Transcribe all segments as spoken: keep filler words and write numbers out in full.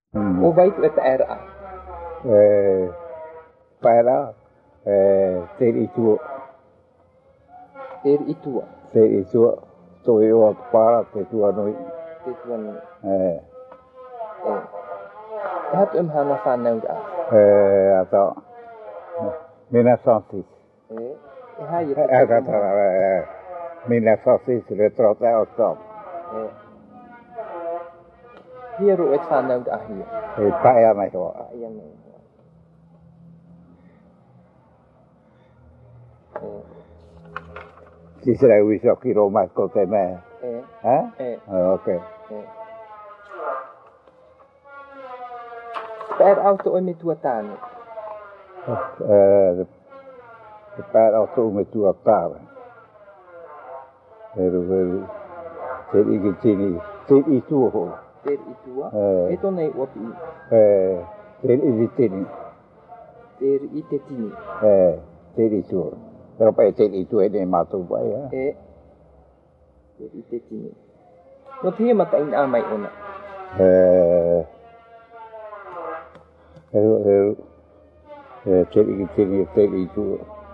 O vai tu e pera? Eh, pera, eh, ter itu, ter itu, ter itu, tu eu para ter tu anoi. Ter tu anoi. Eh. Eh. Hat um hana sana udah. Eh, atau mina santis. Eh. Hai itu. Eh, kata eh, mina santis retrota oktob. Eh. Hier ru et sana udah hier. Eh, pak ya mai ho. Pak ya mai. Si será visto kilo más cote me. Eh. Eh? Eh. Oh, okay. Eh. Per auto e tua tani. Eh, per auto e tua tani. Vero, vero. Ter iki tini, ter itu ho. Ter itu. Eh. Itu nei opi. Eh, ter iki tini. Ter ite tini. Eh, ter itu. Pero pa ter itu ene matu ba ya. Eh. Ter ite tini. No tie mata in amai ona. Eh. Hero, hero. Eh, ter iki tini, ter itu.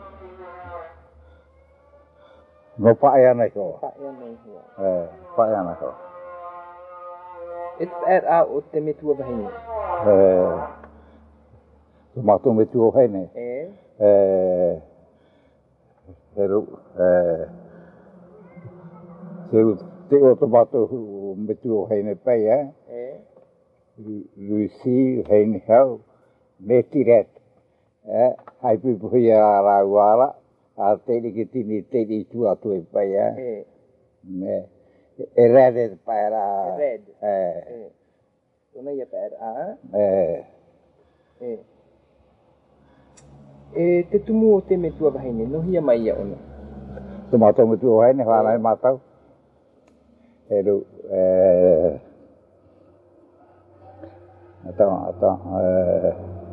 No pa ya na ko. Pa ya na ko. Eh, pa ya na ko. It er a o te me tua bahini. Eh. Tomato me tua bahini. Eh. Eh. Pero eh. Se te o tomato me tua bahini pa ya. Eh. Lucy hein hau me tiret. Eh, hai pi puia ra wala. A te ki tini te di tu atu e pa ya. Eh. Me e red para. Red. Eh. Eh. Tona ia para a. Eh. Eh. E te tumu o te me tua bahine, no hia mai ia ona. Tomato me tua bahine, whala e matau. E ru, eh, atau, atau, eh,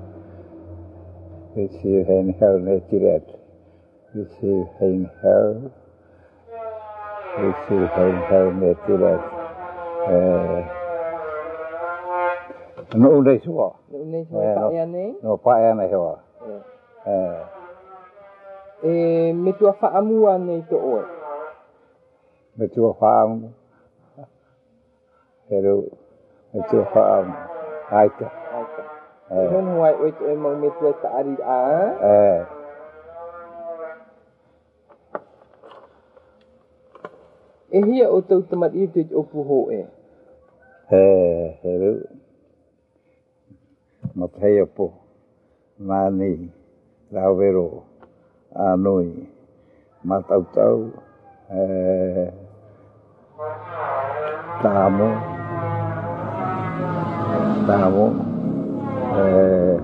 isi hein hau ne tiret. Isi hein hau, isi hein hau ne tiret. Eh, no unei sua. No unei sua, pa ea nei? No, pa ea nei hoa. Eh. Eh. E me tua whaamua nei to oe? Me tua whaamu. Pero, me tua whaamu. Aita. Aita. E hon huai oe to e mau me tua taari a? Eh. E hia o tau tamat i tuit opu ho e? Eh, pero, ma tei opo. Mani. Rauwero. Anoi. Ma tau tau. Eh. Tamo. Tamo. Eh.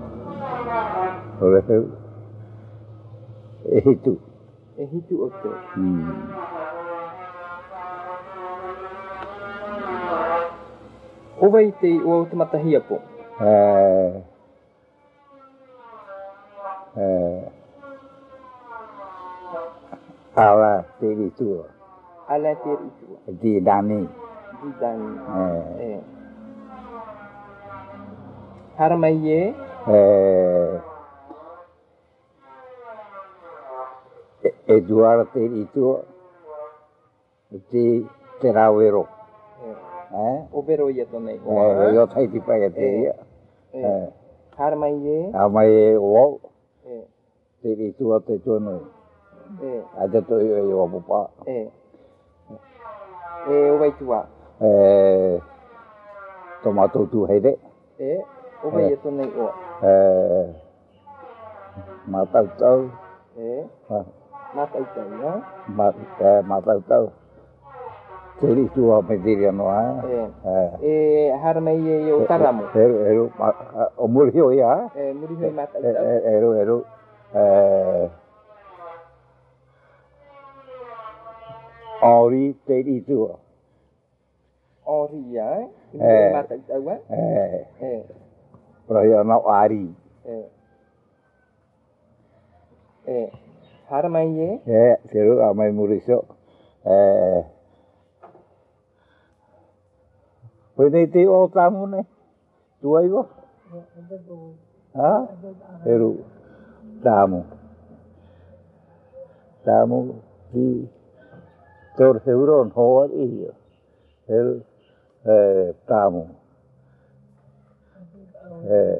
Ore heu. E hitu. E hitu o te. Hmm. O vai te o te matahia po? Eh. Eh. Ala te ritua. Ala te ritua. Di dani. Di dani. Eh. Eh. Haramai e? Eh. E duara te ritua. Di te rauero. Eh. O vero ia to nei. Eh, yo tai ti pai te ia. Eh. Haramai e? Haramai e o. Eh. Te ritua te tono. Eh. Ada to yo yo papa. Eh. Eh, o vai tua. Eh. Tomato tu hede. Eh. O vai to nei o. Eh. Matau tau. Eh. Matau tau, ya. Mat eh matau tau. Teri tua me diria no a. Eh. Eh, haramai e o taramu. Eh, eh, o murihio ia. Eh, murihio matau tau. Eh, eh, eh, eh. Ori teri tua. Ori ya, eh. Eh. Matau tau, eh. Eh. Eh. Pero yo no ari. Eh. Eh. Haramai e? Eh, seru amai muriso. Eh. Pwede te o tamu ne. Tu aí, ó. Ah? Eru. Tamu. Tamu di tor heuron hoar iyo. El eh tamu. Eh.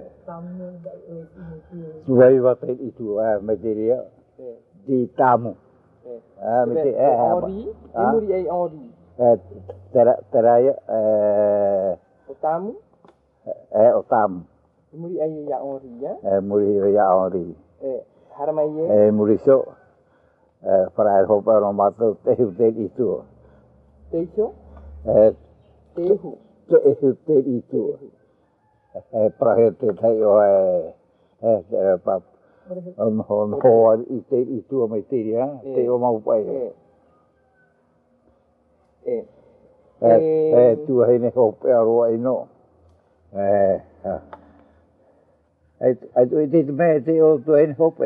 Tu aí vai ter itu ah material di tamu. Ah, mesti eh ori, imuri ai ori. Eh tera teraya eh Tamu. Eh otam. Imuri ai ya ori ya. Eh muri ya ori. Eh haramaye. Eh muri so. Eh para el hopa no mato te te itu. Techo. Eh tehu. Te te itu. Eh para te te o eh eh pa on on ho itu itu mai te ya. Te o mau pai. Eh. Eh. Eh eh tu hai ne hopa ro ai no. Eh ai ai tu te me te o tu ai hopa.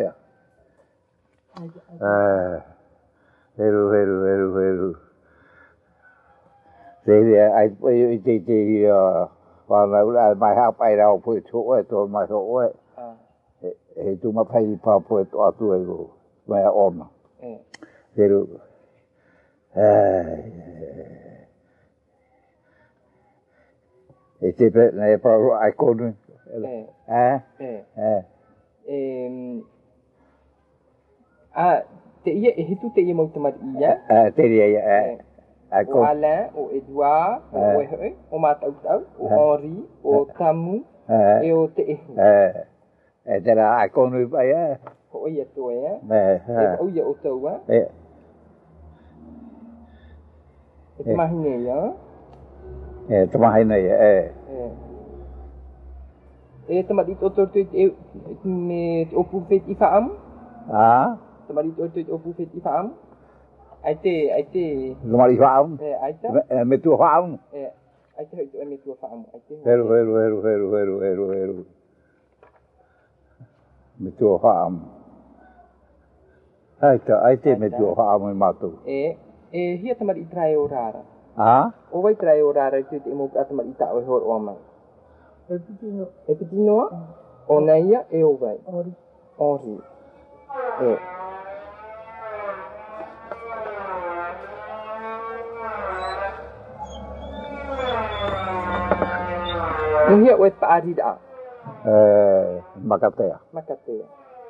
Eh heru heru heru heru. Thế ai bây thì thì còn là bài học bài đầu phải chỗ ấy tôi mà chỗ ấy thì tôi mà phải phải phải tôi tôi rồi mà ôm thế rồi thì thế này phải ai con nữa à à thế vậy thì tôi thấy một tấm ảnh à thế thì à o Alain, o Edouard, o Wehe, o Matautau, o Henri, o Tamu, e o Tehu. Eh, eh, tera a konu pa ya. O ia to ya. Eh, e o ia o tau wa. Eh. E mahine ya. Eh, tamahine ya, eh. Eh. E tamadi to to e me o pufet ifam. Ah. Tamadi to to o pufet ifam. Ai te ai te Lumari faam. Eh, ai te. Eh, me tu faam. Eh, ai te tu me tu faam. Ai te. Heru heru heru heru heru heru heru. Me tu faam. Ai te ai te me tu faam ma tu. Eh, eh hia tamari trai orara. Ah? O vai trai orara tu te mo tamari ta o hor o mai. E pitino. E pitino. O naia e o vai. Ori. Ori. Eh. Nuhia o e paarida. Eh, makatea. Makatea.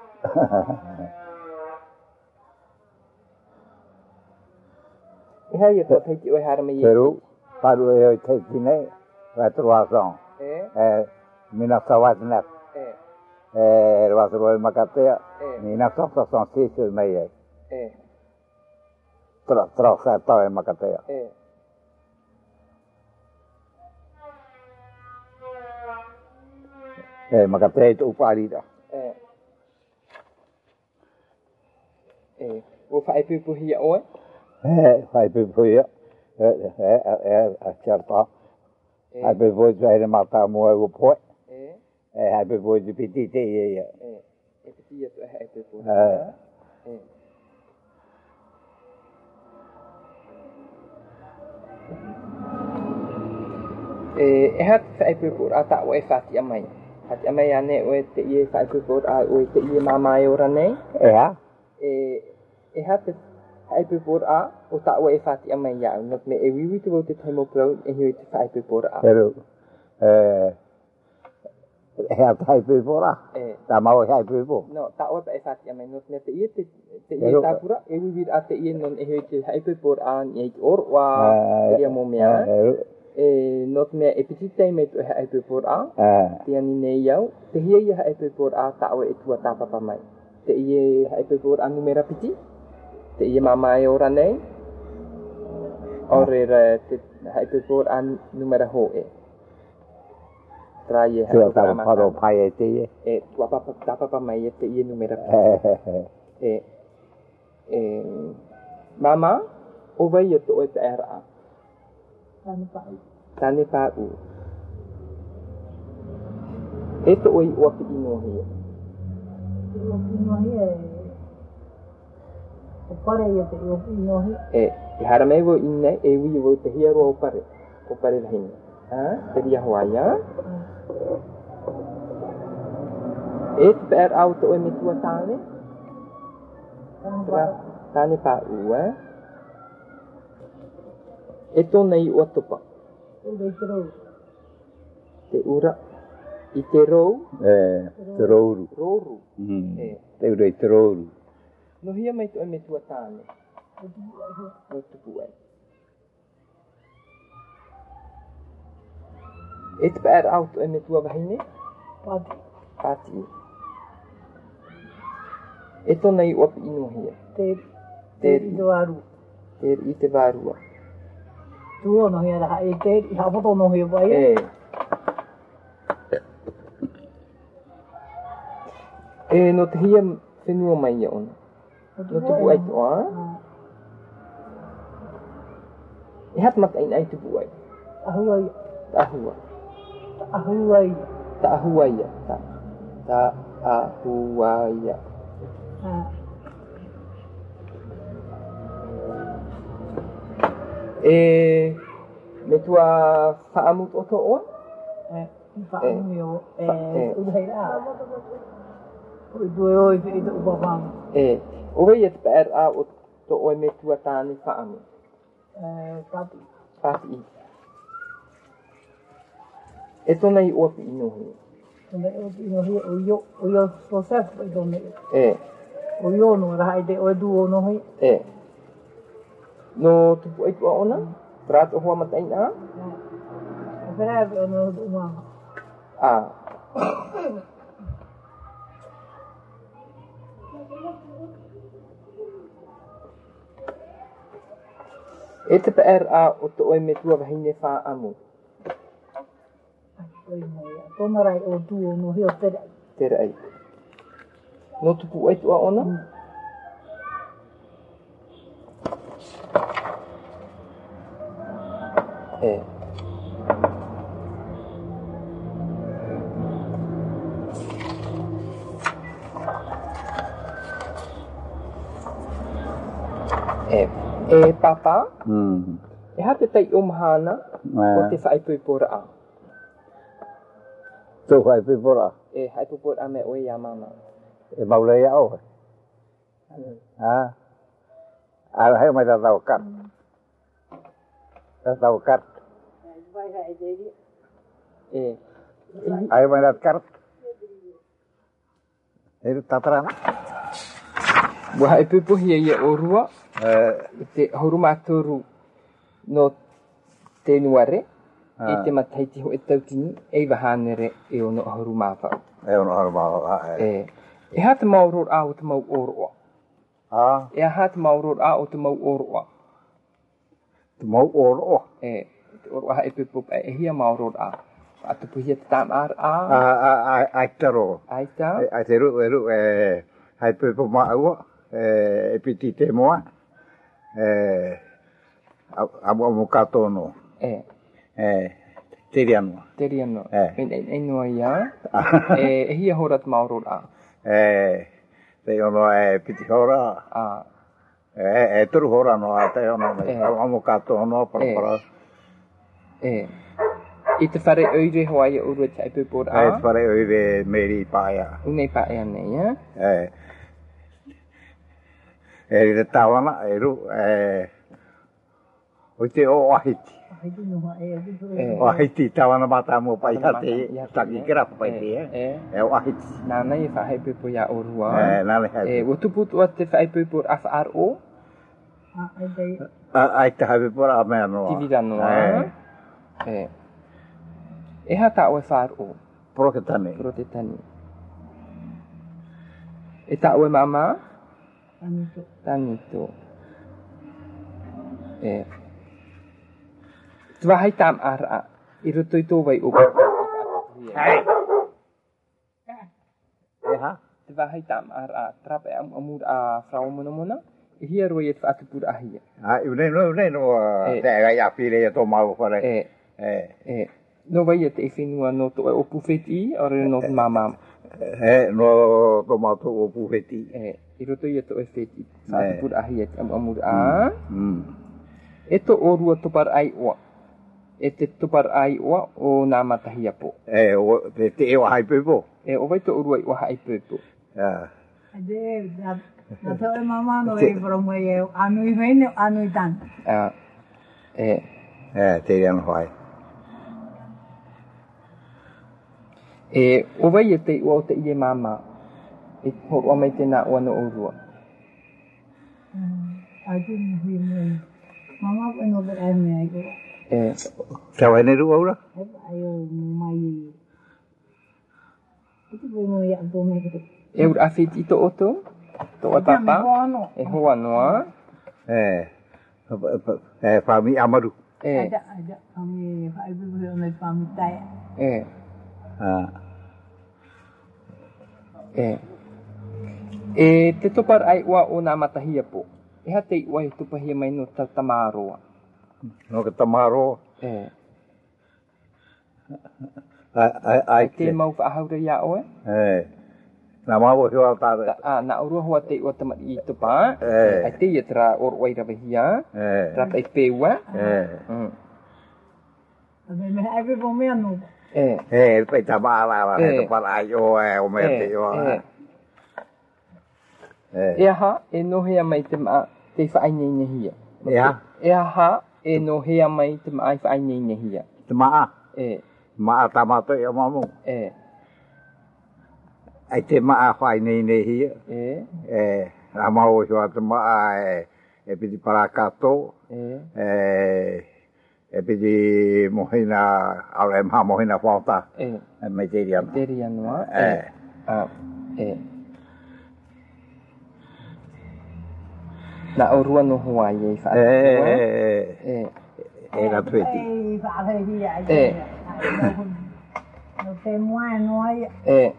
E hai e to teiti o e harama i. Peru, paru e teiti ne, vai trovação. Eh. Eh, mina sawatna. Eh. Eh, rovasro e makatea. Eh. Mina sawatna sisi mai. Eh. Tra tra sa ta e makatea. Eh. Eh, makatea tu parida. Eh. Eh, o fai pu pu hia o. Eh, fai pu pu hia. Eh, eh, eh, certa. Hai pu pu vai mata mo e po. Eh. Eh, hai pu pu di pitite e. Eh, e pitite tu hai pu pu. Eh. Eh. Eh, e hat fai pu pu ata o e fati amai. Hati amai ane o te ie fai pu pu a o te ie mama e ora nei. Eh. E e hat fai pu pu a o ta o e fati amai ya not me e wiwi te te taimo pro e hui te fai pu pu a. Pero eh e fai pu pu a. Eh. Ta mau fai pu pu. No, ta o e fati amai not me te ie te te ie ta pura e wiwi a te ie non e hui te fai pu pu a ni or wa ia mo mea. E not me e pitite me to ha e por a te ani nei jau te hia ia ha e por a ta o e tua ta papa mai te ie ha e por a numera piti te ie mama e ora nei ore re te ha e por a numera ho e tra ie ha e ta pa ro pai e te ie e tua papa ta papa mai e te ie numera e e mama o vai e to e te era Tane pa'u. Tane pa'u. Ito o'i uapi inohi. Uapi inohi e... O pare ia te uapi inohi. E, i haramei wo inne, e ui wo te hiaro o pare. O pare lahini. Ha? Te ria hoa ia. Et per auto e metua tane. Tra tane pa ua. E tona i otopa. Te ura. I te rou. Eh, te rouru. Rouru. Mm. Eh. Te ura i te rouru. No hia mai to e metua tane. O tupu ai. Et per auto e metua vahine. Pati. Pati. E tona i opi ino hia. Te te i te waru. Te i te warua. Tuo no hia raha e te i hapoto no hia vai. E. E no te hia whenua mai ia ona. No tupu ai toa. E hat mata in ai tupu ai. Ahua ia. Ahua. Ahua ia. Ta ahua ia. Ta. Ta ahua ia. E me tua whaamut o to oa? E, whaamut o. E, udhei a. O i due oi i te upawang. E, o wei e te per a o to oe me tua tāne whaamut? E, pati. Pati. E tona i opi inohi? Tona i opi inohi o io, o io so sef i tona i. E. O io no raha i te oe du o nohi. E. No tupu ai tua ona? Prato hoa matai nā? E whereawi o no du umanga. Ah. E te per a o to oe me tua wahine wha amu? Tona rai o du o nohi o tere ai. Tere ai. No tupu ai tua ona? Mm. E. E. E papa? Mm. E hate tai o mahana o te whaipupora a. Tō whaipupora? E haipupora me oe ia mama. E maulei a oe? Ha? A heo mai ta tau kat. Ta tau kat. E. Ai mai ta kat. E tatarana. Wa haipupuhia ia o rua. E te horumaturu no te nuare. E te mataiti ho e tautini. E wahanere e ono horumawhau. E ono horumawhau. E. E hata mauror a o te mau oroa. Ah. E hata mauror a o te mau oroa. Te mau oroa? E. Te oroa ha e pupup e hia mauror a. A te puhia te tam ar a. A ai te ro. Ai ta. Ai te ru e ru e hai pupup ma ua. E piti te moa. E. Amu amu katono. E. E. Teriano. Teriano. E. E noa ia. E hia horat mauror a. E, te ono e piti hora. Ah. E, e turu hora no a te ono me. Amo kato ono parapara. E. I te whare oire hoai o urua te aipupora a. E te whare oire meri paia. Unei paia nei, e? E. E te tawana e ru. E. O te o ahiti. O ahiti tawana mata mo pai hate. Taki kira pai te e. E o ahiti. Nana i whahaipupo ia o rua. E, nana i haipupo. E, o tuputua te whaipupo a whaaro? Ai te haipupo a mea noa. Tivira noa. E. E hata o e whaaro? Protestani. Protestani. E ta o e mama? Tanito. Tanito. E. Tua hai tam ara. I roto i tō vai o. Hai. E ha? Tua hai tam ara. Trap e amur a frau mona mona. E hia roi e whaatupura ahia. Ha, i unei no, unei no. Te gai a pire e tō mau whare. E. E. E. No vai e te e whenua no tō e o pufeti. Ore no mamam. E, no tō mau tō o pufeti. E. I roto i e tō e wheti. Whaatupura ahia te amur a. Mm. E tō o rua topar ai oa. e te tupar ai oa o nā matahia po. E, o te te e wa haipe po. E, o vai to urua i wa haipe po. Ia. Ade, na tau e mamano e wharongo e anui hene, anui tan. Ia. E. E, te riano whai. E, o vai e te ua o te ie mama. E horo mai tēnā o ano urua. Ai te muhi mei. Mama ko no vera me ai ko. E. Tau hene ru aura? Ai o mai. Iti po mo ia to me ko. E ur awhit i to oto? To o tapa? E hoa noa? E. E, whami amaru. E. Aida, aida. Ami whai bibu o nei whami tai. E. Ah. E. E te topar ai ua o nā matahia po. E ha te ua i tupahia mai no ta tamaroa. No ka tamaroa? E. Ai, ai, ai. Te mau whaahaura ia oe? E. Nā maua hua tāre. Ah, nā urua hoa te ua tamari i tupa. E. Ai te ia tra or wai rawahia. E. Tra pai peua. E. Ame me ai bibu me anu. E. E, pai tamara, he te para ai o e, o me te o. E. E aha, e nohea mai te maa, te whainei nehia. E aha? E aha, e nohea mai te maa i whainei nehia. Te maa? E. Maa tamato i o mamu. E. Ai te maa whainei nehia. E. E, a mau hua te maa e, e piti para kato. E. E, e piti mohina, ala e maha mohina whauta. E. E me te riana. Te rianoa. E. Ah, e. Nā o rua no Hawaii e wha. E, e, e. E la tueti. E, whaarehia ai. E. No te mua no ai. E.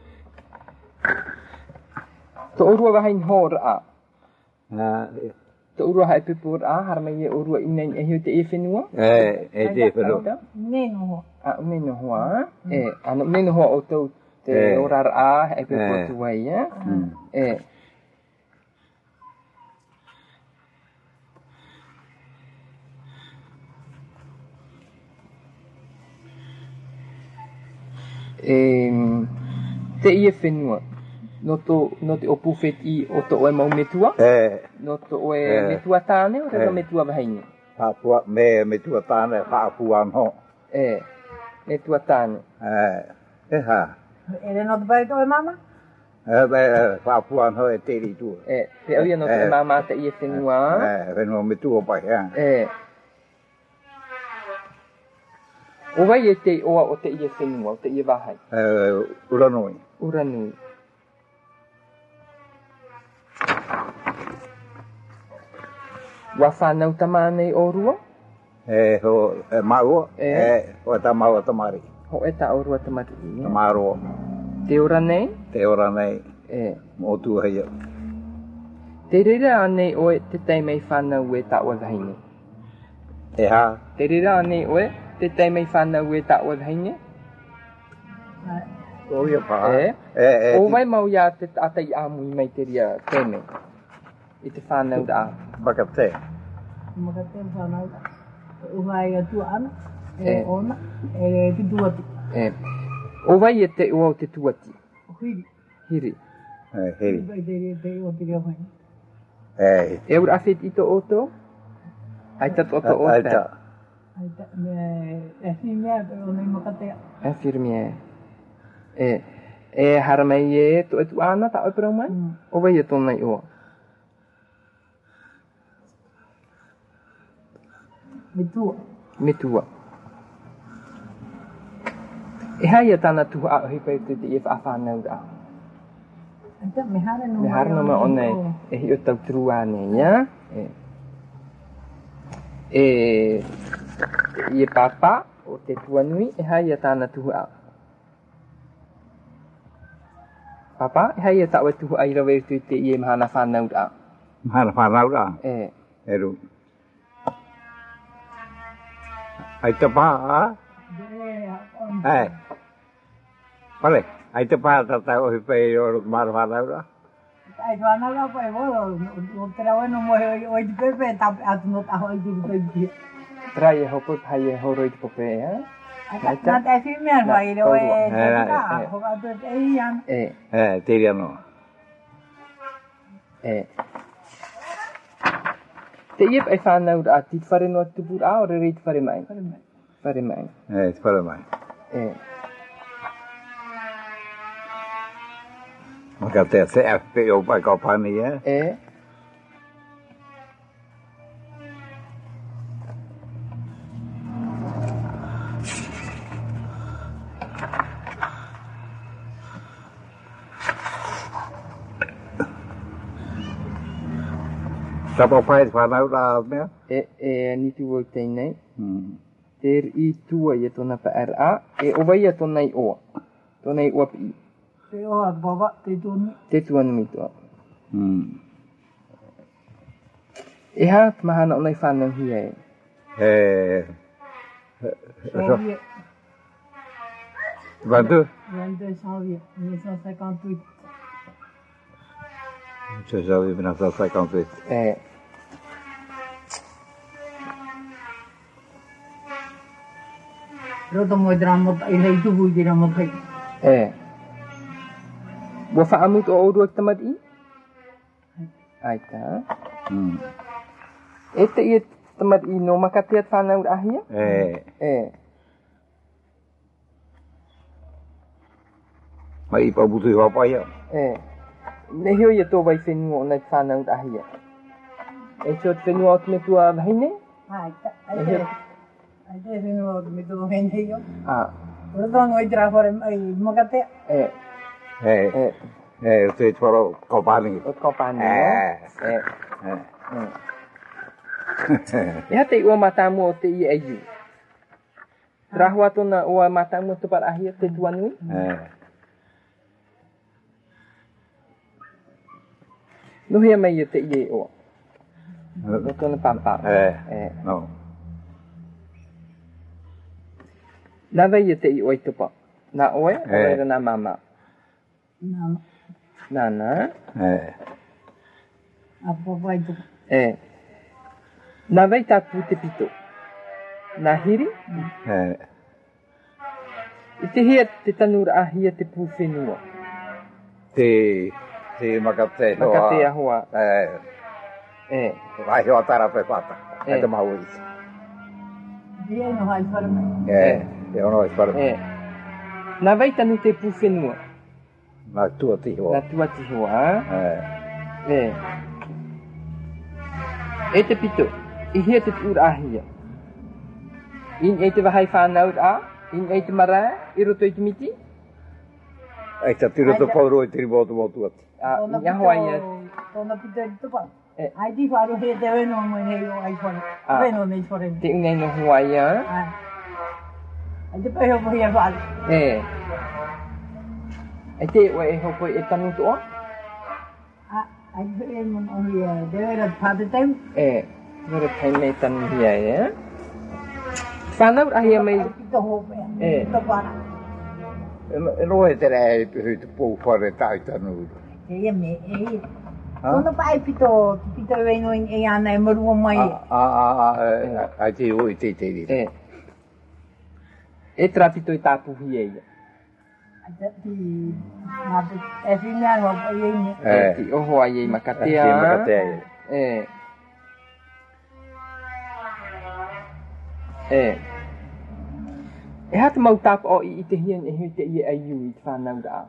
To urua waha in hōra a. Ah, To urua hai pepur a, harama i e urua i nei e hiu te e whenua. e, e te whenua. Nei no ho. A, unei no hoa. E, ano unei no hoa o tau te orara a, e pepur tu wai, e. E. E, te ia whenua, no, to, no te opu wheti o to oe mau metua, E, no to oe metua tāne o rega metua wahaine. Papua, me, me tua tāne, Papua anho. E, metua tāne. E, e ha. E re no te pai to e mama? E, e, Papua anho e te ritua. E, te auia no te mama te ia whenua. E, whenua me tua pai, ha. E. O wai e te oa o te ia whenua, o te ia wahai. E, uranoi. Uranui. Wa whanau tamānei o rua? E, ho, e maua. E. E, o e ta maua tamari. Ho e ta o rua tamari. Tamaroa. Te ora nei? Te ora nei. E. Mo tua heia. Te rira anei oe te teimei whanau e ta ua wahaine. E ha. Te rira anei oe te teimei whanau e ta ua wahaine. O ia pa. E. E, e. O vai mau ia te atai āmui mai te ria teimei. I te whanau da. Baka te. Maka te whanau. Uhai a tua ana. E. E ona. E ki tuati. E. O vai e te ua o te tuati. Hiri. Hiri. E, heri. Vai te ria te ua te ria mai. E. E ura awhit i to oto? Ai tat oto o Ai te? ta. Ai ta, me, e si mea te o nei maka te. E firmi e. E. E haramai e to e tu ana ta operau mai? O vai e tona i oa? Me tua. Me tua. E hai e tana tuha a ohi pai te te e whaafānau da. Anta, me hare no Me harno ma o nei e hi o tau tru ane, ia? E. E. I e papa o te tuanui e hai e tana tuha a. Papa, e hai e tau e tuha a i rawe tu te i e mahana whanau da. Mahana whanau da. E. E ru. Ai te pā, ha? E. Pare, ai te pā tata o hi pei o ruku mara whanau da. Ai whanau da pa e wolo, o te rawe no mohe o i te pepe, tape atu no taho i te pepe. Trai e hopo pai e horoi te pope e ha. Nā te whimea rwa i reo e te tika, hoka atu te ei ana. E. E, te iri anō. E. Te iep e whanau a ti whare no tupu a o re rei te whare mai? Whare mai. Whare mai. E, te whare mai. E. Maka te se a pe o pai kau pani e. E. Tapa pai te whanau rā mea? E, e, ni tu o teinei. Hmm. Te i tua i tona pa ar a, e o vai a tona i oa. Tona i oa pi. Te oa baba, te tūni. Te tua numi tua. Hmm. E ha, mahana o nei whanau hia e. E. Soviet. Vantu? vingt-deux janvier mille neuf cent cinquante-huit. vingt-deux janvier mille neuf cent cinquante-huit. E. Roto mo i drama, i rei tuku i drama pai. E. Wa whaamut o oru ak tamat i? Aita. Hmm. E te i tamat i no makateat whanau ahia? E. E. Mai i pabutu i wapai au. E. Ne hio i tō vai whenua o nei whanau ahia. E tō te whenua o te metua haine? Ai, ai te. Ai te whenua o te metua haine yo. Ah. Roto mo i drama whare mai makatea. E. E. E. E, o te wharo kau pani. O te kaupani. E. E. E. E ha te ua matamu o te i e iu. Rahua tona ua matamu o te par ahia te tuanui? E. Nuhia mai o te i e oa. O tona pampa. E. E. No. Nawa i te i oi tupa. Nā oe, E. oe ra nā mama. Nā, Nāna. E. a papai tuku. E. Nawa i tāpū te pito. Nā hiri. E. I te hia te tanura ahia te pū whenua. Te, te makate hoa. Makate ahoa. E. E. Vai hoa tara pe pata. E. E te mahu isi. Ria no hai whare mai. E. Te ono i whare. E. Nā vai tanu te pū whenua. Nā tua ti hoa. Nā tua ti hoa. E. E. E te pito. I hia te pūra ahia. In e te wahai whanau a. In e te mara. I roto i te miti. E ta tiro te pauro i tiri motu motu ati. A. Ia hoa ia. Tōna pito i tupa. E. Ai ti wharu he te weno mo hei o ai whare. Ah. Weno nei whare. Te unei no hoa ia. Ai. Ai te pai hopo hia whare. E. E te ua e hopo e tanu toa? Ai te pai mon o hia. Te wera pāte tau. E. Wera pai mei tanu hia e. Whanau ahia mai. Ai pito hopo ea. E. Pito para. E roe te rea e hui te pō whare tai tanu. E ia me. E ia. Tōna pai pito. Pito weno e ana e marua mai. A, a, a, a te ui te te ri. E. E trapito i tāpu hia ia. Ti nā te e whimea no pa i ene. E. Ti oho ai e makatea. Te makatea e. E. E. E hata mau tāpu o i te hian e hui te i e iu i te whanau da.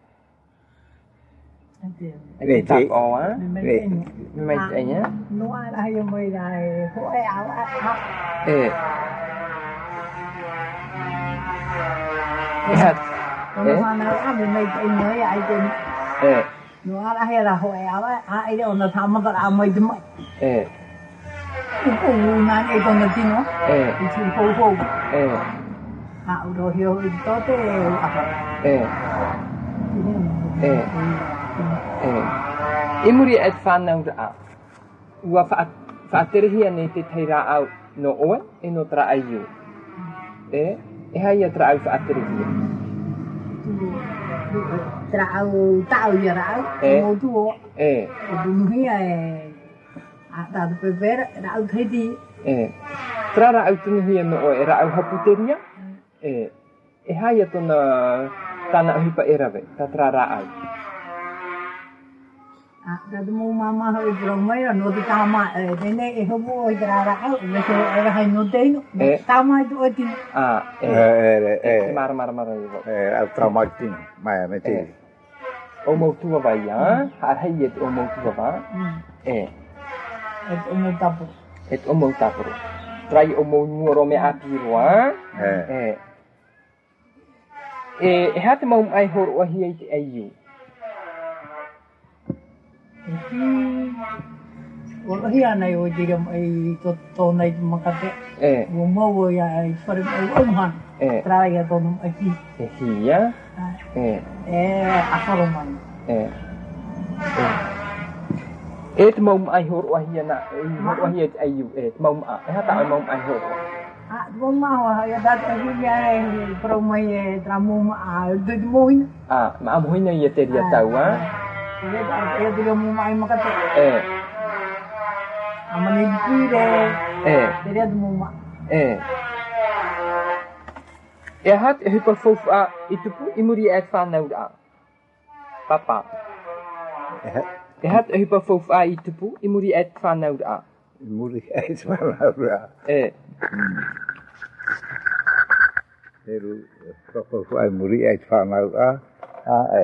Ate. E te tāpu o a. Me mai ene. Me mai te enia. No ara hai o mai ra e hoe au a. E. E hata. Ono whanau a me mai te ene e ai te. E. No ara he ra hoe au a. A ere ona tāmakara a mai te mai. E. Upo nā e tona tino. E. I tū hou hou. E. A uro hio i tote e o aha. E. E. E. E muri e te whanau ra. Ua whaaterehia nei te teira au no oe e no tra ai iu. E. E hai a tra au whaaterehia. Tra au tau i rau. E. Mo tu o. E. E dunuhia e. A tātu pepera. Rau teiti. E. Trara autungi hia no o e rau haputeria. E, e haia tona tana uhipa e rawe, ta trara au. Ah, tatu mo mama ho i bromai no te tama e nene e homo i trara au, me so e hai no teino, tama i tu oti. Ah, e e e mar mar mar i vo. E au tama i tino, mai me te. O mo tua vai a, har hai et o mo tua va. E. Et o mo tapu. Et o mo tapu. Trai o mo nuoro me apiroa. E. E e hate mau ai hor o hi ai ai. O hi ana o dira ai to to nei makate. E. O mo ia ai fare o man. E. Trai a to aqui. E hia. E. E a faro man. E. Et mau ai hor o hi ana, hor o hi ai ai e mau a. E hata mau ai hor. Ah, vou mal, eu dá para vir para uma tramo a de moinho. Ah, mas a moinho ia ter ia tau, ah? Eu diria uma ai macate. É. A mani pire. É. Teria de uma. É. E hat e pa fof a itupu imuri et fa nou a. Papa. E hat e pa fof a itupu imuri et fa nou a. Imuri et fa nou a. É. Eru papa foi muri ai whanau a a e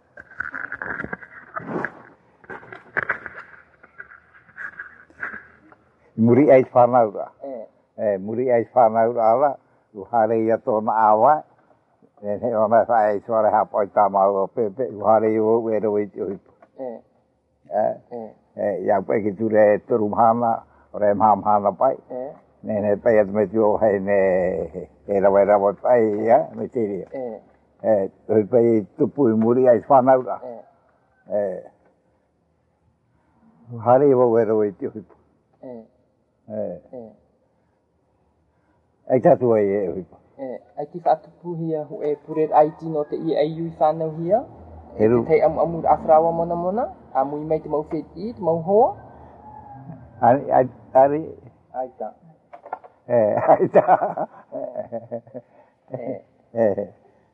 muri ai whanau a e muri ai whanau a la u hare ia tōna awa e he ona whae suare hapa i tamau o pepe u hare i o wero i te uipu e e ia peki ture turumhana o re mhamhana pai Nene pai atu me tio hei ne e rawa rawa pai ia me tiri. E. E hoi pai tupu i muri ai whanau ra. E. E. Hare iwa wero i tio hipu. E. E. E. Ai tatu ai e hipu. E. Ai ki whatupu hia hu e purer ai tino te i ai ui whanau hia. E te tei amu amur afrawa mona mona. Amu i mai te mau wheti, te mau hoa. Ari, ari, ari. Ai ta. Eh, ai ta. Eh. Eh.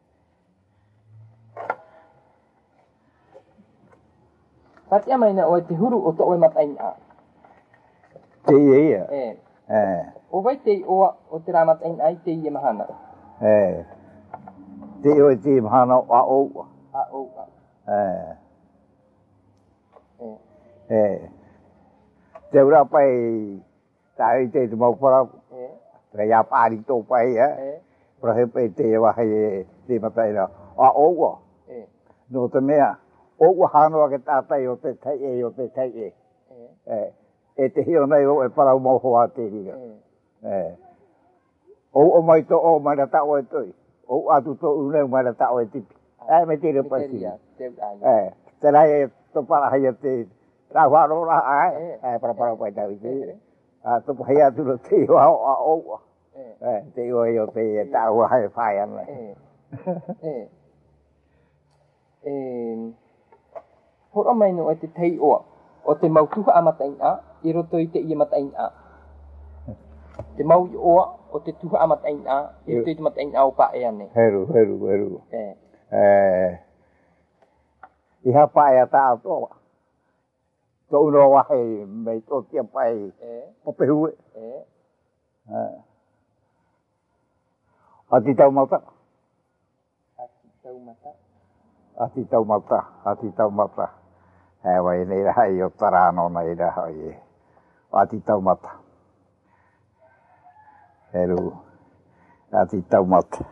Pati ama ina o te huru o to o matain a. Te ia. Eh. Eh. O vai te o o te ra matain ai te ia mahana. Eh. Te o te mahana a o. A o. Eh. Eh. Eh. Te ura pai tai te te mau para. Re ya pari to pai eh. Pra he pe te wa he te matai na. A o. Eh. No te mea. O wa hano ke tatai o te tai e o te tai e. Eh. E te hio nei o e para mo ho a te higa. Eh. O o mai to o mai ta o e toi. O atu to u nei mai ta o e tipi. Eh me tire pa si. Eh. Te lai to para ha te ra wa ro ra ai. Eh para para pa ta vi. Ah to pa ya tu te o a o. Eh te o e o te ta o ha fai an. Eh. Eh. Eh. Hora mai no e te tei oa, o te mautuha a matain a, i roto i te ia matain a. Te mau i oa, o te tuha a matain a, i roto i te matain a o pa e ane. Heru, heru, heru. Eh. Eh. Iha pa e a ta atoa. Tō uno wahe mei tō tia pai. Eh. Pope hue. Eh. Eh. Ati tau mata. Ati tau mata. Ati tau mata, ati tau mata. E wai nei raha i o tarano nei raha i e. Ati tau mata. Heru. Ati tau mata.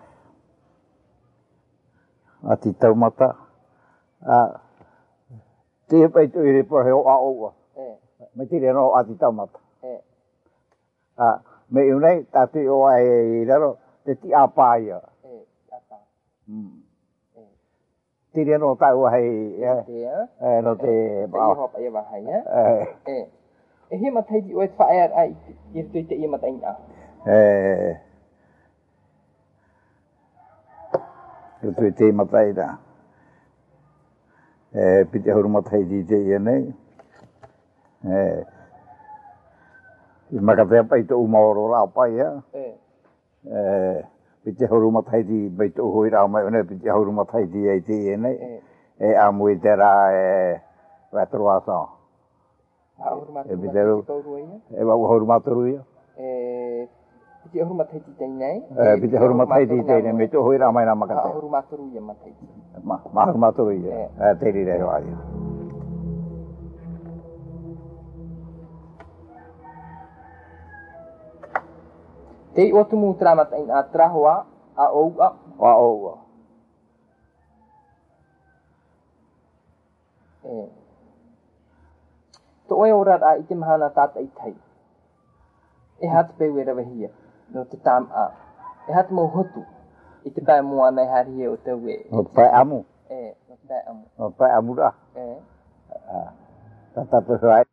Ati tau mata. Ah. Te pai tu i repo he o a oua. Eh. Me tire no ati tau mata. Eh. Ah. Me iunei, tati o ai i raro, te ti a pāia. Eh. Apa. Hmm. Tiri no tau hei eh no te ba hop ai wa hai eh eh e he matai di o fa ai ai i te te i matai a eh tu te matai da eh pite hor matai di te nei eh Makatea pai to umaoro la pai ya. Eh. Eh, pite horu matai di pai to hoi ra mai one pite horu matai di ai ti nei. E amui tera e vatroasa. A horu matai di tauruia. E wa horu matoruia. Eh, pite horu matai di nei. Eh, pite horu matai di nei me to hoi ra mai na makate. A horu matoruia matai. Ma ma horu matoruia. Eh, te ri re ai. Te otu mu tramata in a trahoa a oua. A oua. E. To oe ora a ite mahana tata i tai. E hatu pe wera wahia, no te tam a. E hatu mo hotu, i te pai mua nei hari e o te we. O pai amu? E, o te pai amu. O pai amu ra? E. Tata pe hai.